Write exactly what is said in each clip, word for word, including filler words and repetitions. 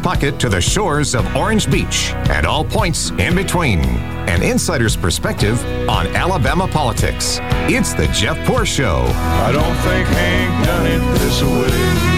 pocket to the shores of Orange Beach and all points in between. An insider's perspective on Alabama politics. It's the Jeff Poor Show. I don't think Hank done it this way.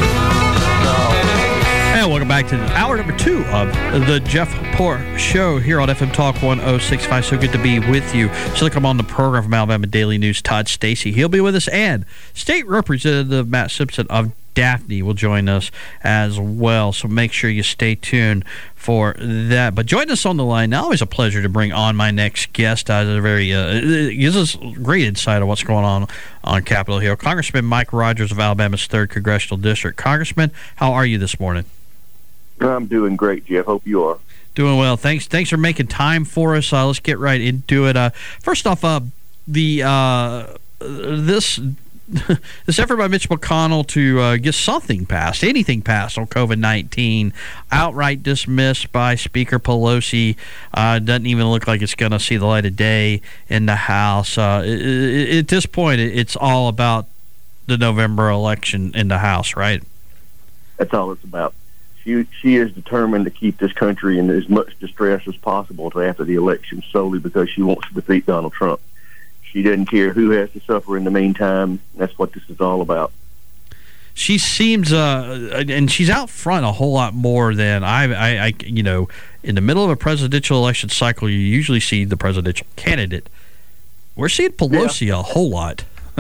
And welcome back to hour number two of the Jeff Poor Show here on F M Talk one oh six point five. So good to be with you. So come on the program from Alabama Daily News, Todd Stacy. He'll be with us, and State Representative Matt Simpson of Daphne will join us as well. So make sure you stay tuned for that. But join us on the line now. Always a pleasure to bring on my next guest. Uh, a very uh, it gives us great insight of what's going on on Capitol Hill. Congressman Mike Rogers of Alabama's third Congressional District. Congressman, how are you this morning? I'm doing great, Jeff. Hope you are. Doing well. Thanks Thanks for making time for us. Uh, let's get right into it. Uh, first off, uh, the uh, this this effort by Mitch McConnell to uh, get something passed, anything passed on COVID nineteen, outright dismissed by Speaker Pelosi. Uh, doesn't even look like it's going to see the light of day in the House. Uh, it, it, at this point, it's all about the November election in the House, right? That's all it's about. She, she is determined to keep this country in as much distress as possible until after the election, solely because she wants to defeat Donald Trump. She doesn't care who has to suffer in the meantime. That's what this is all about. She seems, uh, and she's out front a whole lot more than I, I, I, you know, in the middle of a presidential election cycle, you usually see the presidential candidate. We're seeing Pelosi yeah. a whole lot.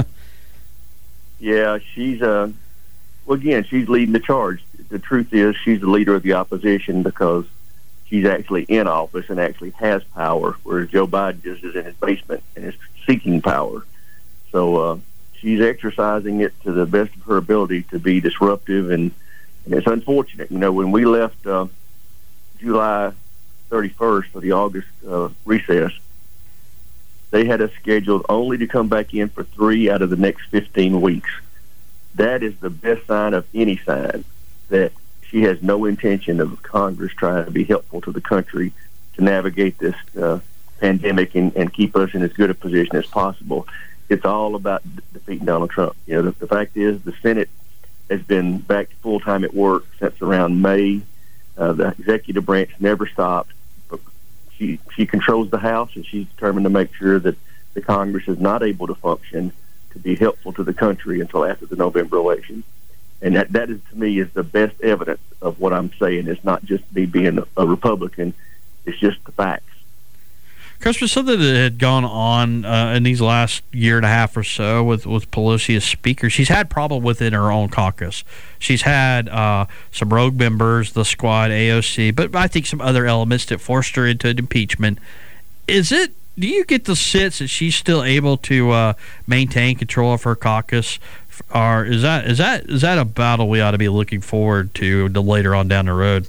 yeah, she's, uh, well, again, she's leading the charge. The truth is she's the leader of the opposition because she's actually in office and actually has power, whereas Joe Biden just is in his basement and is seeking power. So uh, she's exercising it to the best of her ability to be disruptive, and, and it's unfortunate. You know, when we left uh, July thirty-first for the August uh, recess, they had us scheduled only to come back in for three out of the next fifteen weeks. That is the best sign of any sign that she has no intention of Congress trying to be helpful to the country to navigate this uh, pandemic and, and keep us in as good a position as possible. It's all about d- defeating Donald Trump. You know, the, the fact is the Senate has been back to full-time at work since around May. Uh, the executive branch never stopped. But she, she controls the House, and she's determined to make sure that the Congress is not able to function to be helpful to the country until after the November election. And that, that is, to me, is the best evidence of what I'm saying. It's not just me being a, a Republican. It's just the facts. Congressman, something that had gone on uh, in these last year and a half or so with, with Pelosi as Speaker, she's had problem within her own caucus. She's had uh, some rogue members, the Squad, A O C, but I think some other elements that forced her into an impeachment. Is it, do you get the sense that she's still able to uh, maintain control of her caucus? Or is that is that is that a battle we ought to be looking forward to the later on down the road?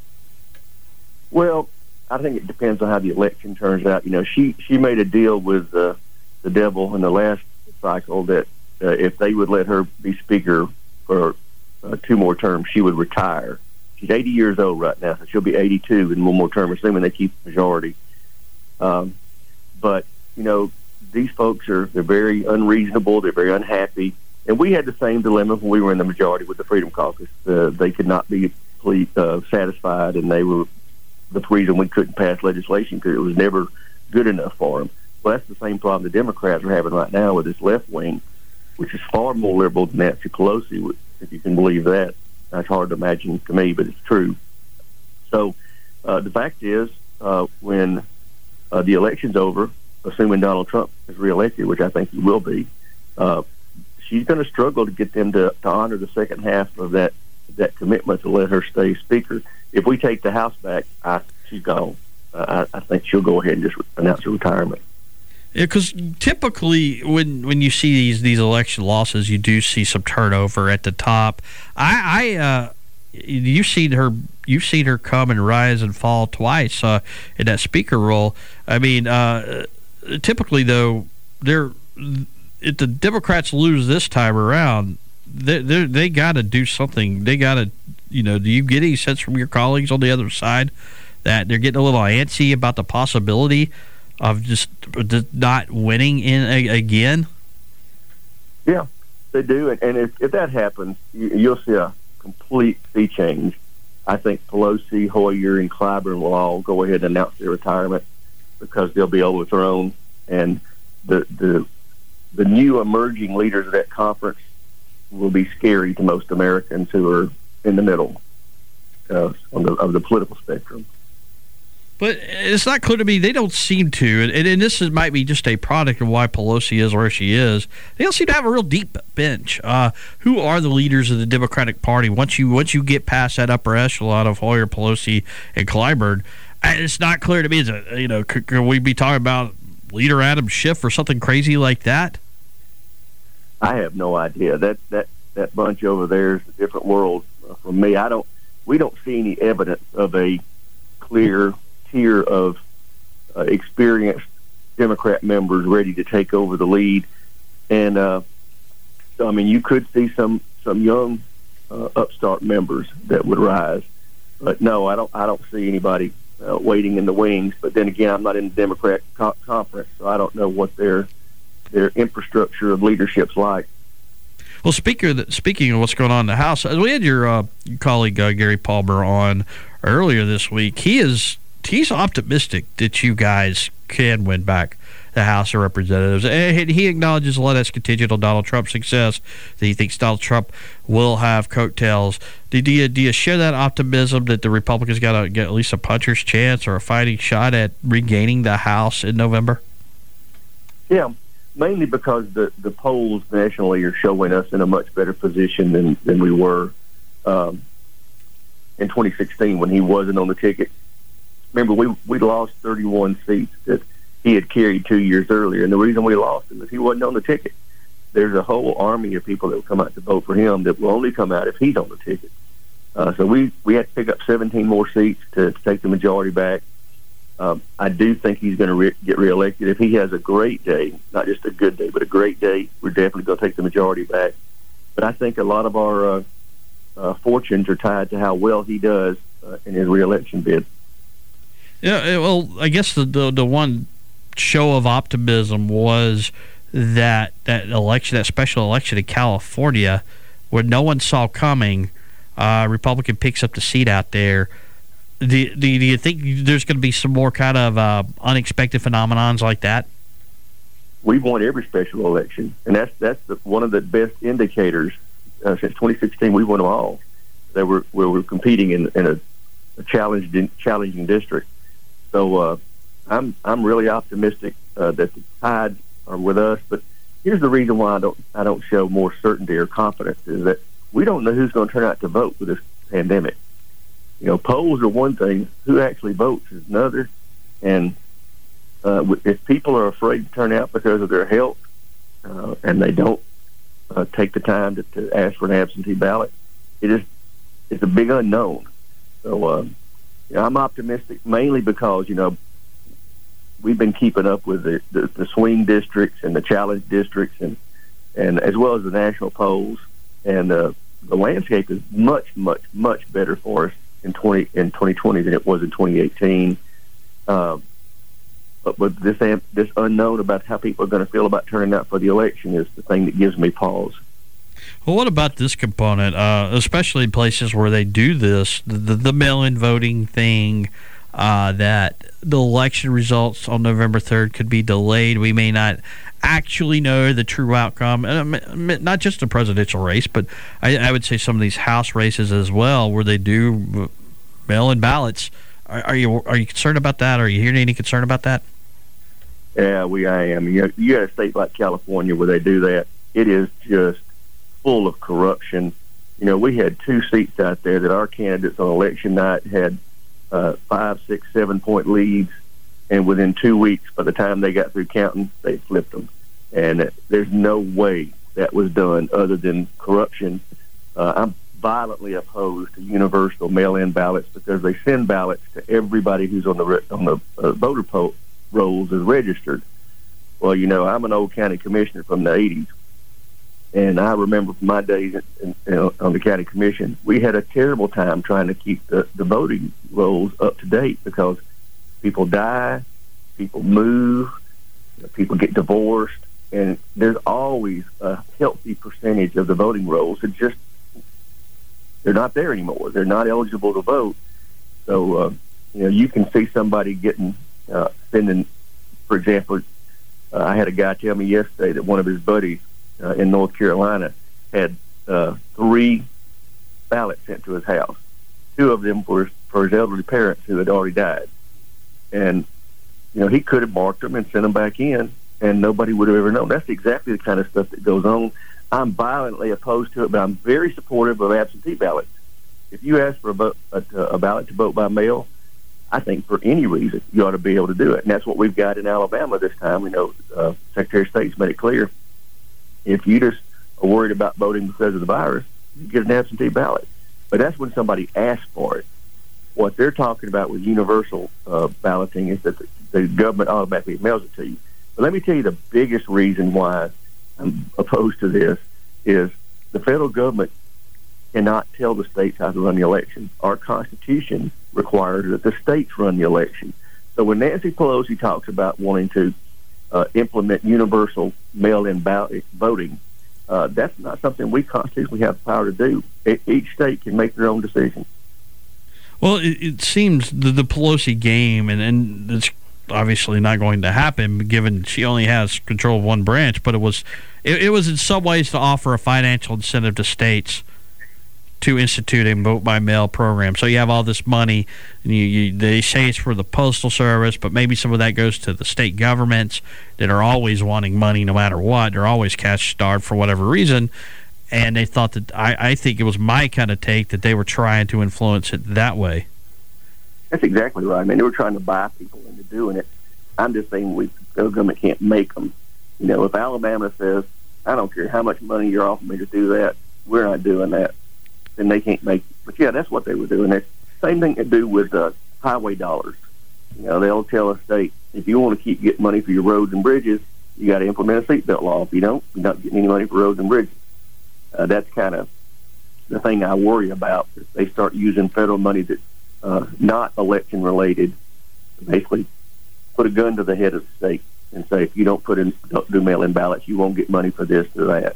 Well, I think it depends on how the election turns out. You know, she she made a deal with uh, the devil in the last cycle that uh, if they would let her be Speaker for uh, two more terms, she would retire. She's eighty years old right now, so she'll be eighty-two in one more term, assuming they keep the majority. Um, but you know, these folks are they're very unreasonable. They're very unhappy. And we had the same dilemma when we were in the majority with the Freedom Caucus. Uh, they could not be ple- uh, satisfied, and they were the reason we couldn't pass legislation because it was never good enough for them. Well, that's the same problem the Democrats are having right now with this left wing, which is far more liberal than Nancy Pelosi, if you can believe that. That's hard to imagine to me, but it's true. So uh, the fact is, uh, when uh, the election's over, assuming Donald Trump is reelected, which I think he will be, uh, she's going to struggle to get them to, to honor the second half of that that commitment to let her stay Speaker. If we take the House back, I, she's gone. Uh, I, I think she'll go ahead and just announce her retirement. Yeah, because typically when when you see these these election losses, you do see some turnover at the top. I, I uh, you've seen her you've seen her come and rise and fall twice uh, in that Speaker role. I mean, uh, typically though, they're. If the Democrats lose this time around, they they they got to do something. They got to, you know. Do you get any sense from your colleagues on the other side that they're getting a little antsy about the possibility of just, just not winning in a, again? Yeah, they do, and, and if, if that happens, you, you'll see a complete sea change I think Pelosi, Hoyer, and Clyburn will all go ahead and announce their retirement because they'll be overthrown. And the the the new emerging leaders of that conference will be scary to most Americans who are in the middle uh, on the, of the political spectrum. But it's not clear to me. They don't seem to, and, and this is, might be just a product of why Pelosi is where she is. They don't seem to have a real deep bench. Uh, who are the leaders of the Democratic Party? Once you once you get past that upper echelon of Hoyer, Pelosi, and Clyburn, it's not clear to me. Is it, you know, could, could we be talking about Leader Adam Schiff or something crazy like that? I have no idea. That that that bunch over there is a different world uh, from me. I don't. We don't see any evidence of a clear tier of uh, experienced Democrat members ready to take over the lead, and uh, so I mean, you could see some some young uh, upstart members that would rise, but no, I don't. I don't see anybody uh, waiting in the wings. But then again, I'm not in the Democrat co- conference, so I don't know what their their infrastructure of leadership's like. Well, speaking of, the, speaking of what's going on in the House, we had your uh, colleague uh, Gary Palmer on earlier this week. He is he's optimistic that you guys can win back the House of Representatives. And he acknowledges a lot of that's contingent on Donald Trump's success, that he thinks Donald Trump will have coattails. Do you, do you share that optimism that the Republicans got to get at least a puncher's chance or a fighting shot at regaining the House in November? Yeah, mainly because the, the polls nationally are showing us in a much better position than, than we were um, in twenty sixteen when he wasn't on the ticket. Remember, we we lost thirty-one seats that he had carried two years earlier, and the reason we lost them is he wasn't on the ticket. There's a whole army of people that will come out to vote for him that will only come out if he's on the ticket. Uh, so we, we had to pick up seventeen more seats to, to take the majority back. Um, I do think he's going to re- get reelected. If he has a great day, not just a good day, but a great day, we're definitely going to take the majority back. But I think a lot of our uh, uh, fortunes are tied to how well he does uh, in his reelection bid. Yeah, well, I guess the, the the one show of optimism was that that election, that special election in California, where no one saw coming. Uh, Republican picks up the seat out there. Do, do, do you think there's going to be some more kind of uh, unexpected phenomenons like that? We've won every special election, and that's that's the, one of the best indicators uh, since twenty sixteen. We won them all. That we're where we're competing in, in a, a challenging challenging district. So uh, I'm I'm really optimistic uh, that the tides are with us. But here's the reason why I don't I don't show more certainty or confidence is that we don't know who's going to turn out to vote with this pandemic. You know, polls are one thing; who actually votes is another. And uh, if people are afraid to turn out because of their health uh, and they don't uh, take the time to, to ask for an absentee ballot, it is it's a big unknown. So. Uh, You know, I'm optimistic mainly because, you know, we've been keeping up with the, the, the swing districts and the challenge districts and, and as well as the national polls. And uh, the landscape is much, much, much better for us in twenty in twenty twenty than it was in twenty eighteen. Um, but but this this unknown about how people are going to feel about turning out for the election is the thing that gives me pause. Well, what about this component, uh, especially in places where they do this, the, the, the mail-in voting thing, uh, that the election results on November third could be delayed. We may not actually know the true outcome, and not just the presidential race, but I, I would say some of these House races as well, where they do mail-in ballots. Are, are you are you concerned about that? Are you hearing any concern about that? Yeah, we I am. You, you got a state like California where they do that. It is just full of corruption. You know, we had two seats out there that our candidates on election night had uh, five, six, seven point leads, and within two weeks, by the time they got through counting, they flipped them. And there's no way that was done other than corruption. Uh, I'm violently opposed to universal mail-in ballots because they send ballots to everybody who's on the re- on the uh, voter poll rolls as registered. Well, you know, I'm an old county commissioner from the eighties. And I remember from my days in, in, on the county commission, we had a terrible time trying to keep the, the voting rolls up to date because people die, people move, you know, people get divorced, and there's always a healthy percentage of the voting rolls that just they're not there anymore. They're not eligible to vote. So, uh, you know, you can see somebody getting, uh, spending, for example, uh, I had a guy tell me yesterday that one of his buddies uh, in North Carolina had uh, three ballots sent to his house. Two of them were for his elderly parents who had already died. And, you know, he could have marked them and sent them back in, and nobody would have ever known. That's exactly the kind of stuff that goes on. I'm violently opposed to it, but I'm very supportive of absentee ballots. If you ask for a, vote, a, a ballot to vote by mail, I think for any reason you ought to be able to do it. And that's what we've got in Alabama this time. We know uh, Secretary of State's made it clear. If you just are worried about voting because of the virus, you get an absentee ballot. But that's when somebody asks for it. What they're talking about with universal uh, balloting is that the, the government automatically mails it to you. But let me tell you the biggest reason why I'm opposed to this is the federal government cannot tell the states how to run the election. Our Constitution requires that the states run the election. So when Nancy Pelosi talks about wanting to uh, implement universal mail-in ballot voting, uh, that's not something we constitutionally have the power to do. It, each state can make their own decision. Well, it, it seems the, the Pelosi game, and, and it's obviously not going to happen given she only has control of one branch, but it was it, it was in some ways to offer a financial incentive to states to institute a vote-by-mail program. So you have all this money, and you, you, they say it's for the Postal Service, but maybe some of that goes to the state governments that are always wanting money no matter what. They're always cash-starved for whatever reason, and they thought that, I, I think it was my kind of take, that they were trying to influence it that way. That's exactly right. I mean, they were trying to buy people into doing it. I'm just saying we, the government can't make them. You know, if Alabama says, I don't care how much money you're offering me to do that, we're not doing that, then they can't make it. But, yeah, that's what they were doing. It's the same thing to do with uh, highway dollars. You know, they'll tell a state, if you want to keep getting money for your roads and bridges, you got to implement a seatbelt law. If you don't, you're not getting any money for roads and bridges. Uh, that's kind of the thing I worry about. If they start using federal money that's uh, not election-related, basically put a gun to the head of the state and say, if you don't put in, don't do mail-in ballots, you won't get money for this or that.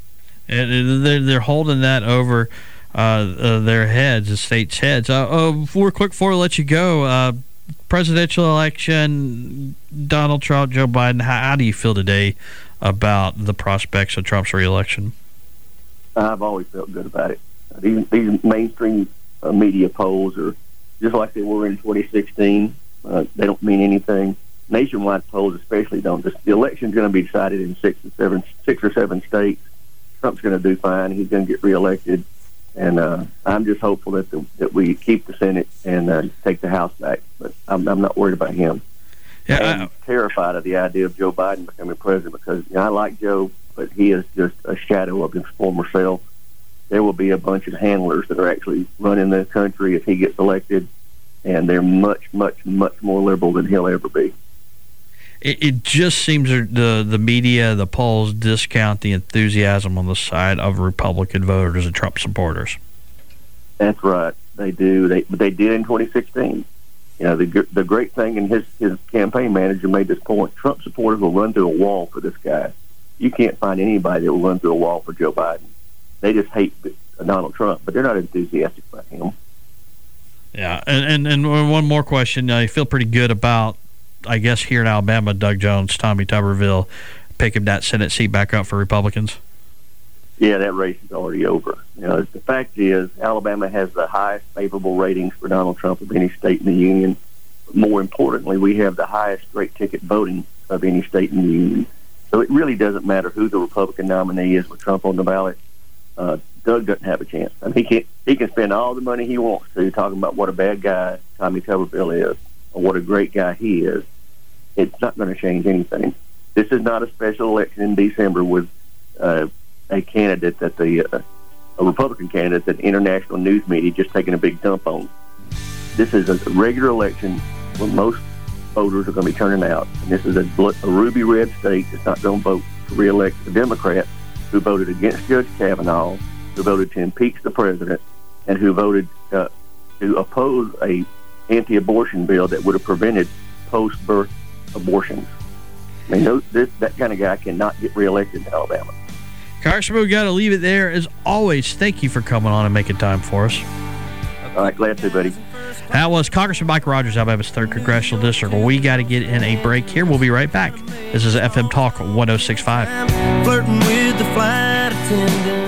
And they're, they're holding that over uh, uh, their heads, the state's heads. Uh, uh, before quick before I let you go, uh, presidential election, Donald Trump, Joe Biden. How, how do you feel today about the prospects of Trump's reelection? I've always felt good about it. These, these mainstream uh, media polls are just like they were in twenty sixteen. Uh, they don't mean anything. Nationwide polls especially don't. The, the election's going to be decided in six or seven, six or seven states. Trump's going to do fine. He's going to get reelected. And uh, I'm just hopeful that the, that we keep the Senate and uh, take the House back. But I'm, I'm not worried about him. Yeah, I'm I, terrified of the idea of Joe Biden becoming president because you know, I like Joe, but he is just a shadow of his former self. There will be a bunch of handlers that are actually running the country if he gets elected, and they're much, much, much more liberal than he'll ever be. It, it just seems the the media, the polls discount the enthusiasm on the side of Republican voters and Trump supporters. That's right, they do. They they did in twenty sixteen. You know, the the great thing, and his his campaign manager made this point: Trump supporters will run through a wall for this guy. You can't find anybody that will run through a wall for Joe Biden. They just hate Donald Trump, but they're not enthusiastic about him. Yeah, and and, and one more question: uh, you feel pretty good about, I guess, here in Alabama, Doug Jones, Tommy Tuberville picking that Senate seat back up for Republicans? Yeah, that race is already over. You know, the fact is, Alabama has the highest favorable ratings for Donald Trump of any state in the union. More importantly, we have the highest straight ticket voting of any state in the union. So it really doesn't matter who the Republican nominee is with Trump on the ballot. Uh, Doug doesn't have a chance. I mean, he can he can spend all the money he wants to talking about what a bad guy Tommy Tuberville is or what a great guy he is. It's not going to change anything. This is not a special election in December with uh, a candidate that the uh, a Republican candidate that the international news media just taking a big dump on. This is a regular election where most voters are going to be turning out, and this is a, a ruby red state that's not going to vote to reelect the Democrat who voted against Judge Kavanaugh, who voted to impeach the president, and who voted uh, to oppose a anti-abortion bill that would have prevented post-birth abortions. I mean, those, this, that kind of guy cannot get reelected in Alabama. Congressman, we got to leave it there. As always, thank you for coming on and making time for us. All right, glad to, buddy. That was Congressman Mike Rogers, Alabama's third Congressional District. We got to get in a break here. We'll be right back. This is F M Talk one oh six point five. Flirting with the flight attendant.